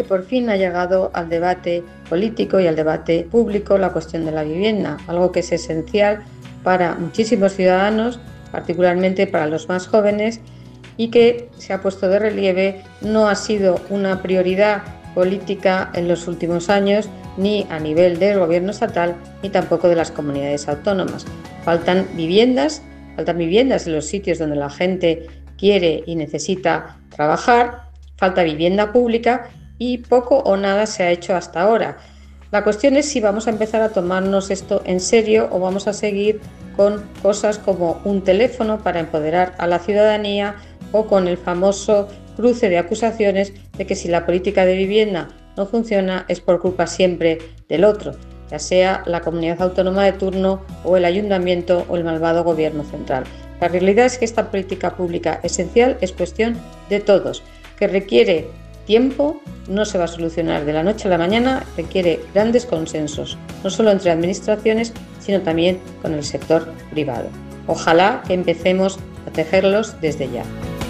por fin ha llegado al debate político y al debate público la cuestión de la vivienda, algo que es esencial para muchísimos ciudadanos, particularmente para los más jóvenes, y que se ha puesto de relieve no ha sido una prioridad política en los últimos años, ni a nivel del gobierno estatal, ni tampoco de las comunidades autónomas. Faltan viviendas en los sitios donde la gente quiere y necesita trabajar, falta vivienda pública y poco o nada se ha hecho hasta ahora. La cuestión es si vamos a empezar a tomarnos esto en serio o vamos a seguir con cosas como un teléfono para empoderar a la ciudadanía o con el famoso cruce de acusaciones de que si la política de vivienda no funciona es por culpa siempre del otro, ya sea la comunidad autónoma de turno o el ayuntamiento o el malvado gobierno central. La realidad es que esta política pública esencial es cuestión de todos, que requiere tiempo, no se va a solucionar de la noche a la mañana, requiere grandes consensos, no solo entre administraciones, sino también con el sector privado. Ojalá que empecemos a tejerlos desde ya.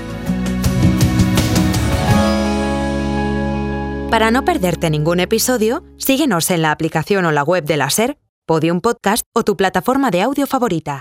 Para no perderte ningún episodio, síguenos en la aplicación o la web de la SER, Podium Podcast o tu plataforma de audio favorita.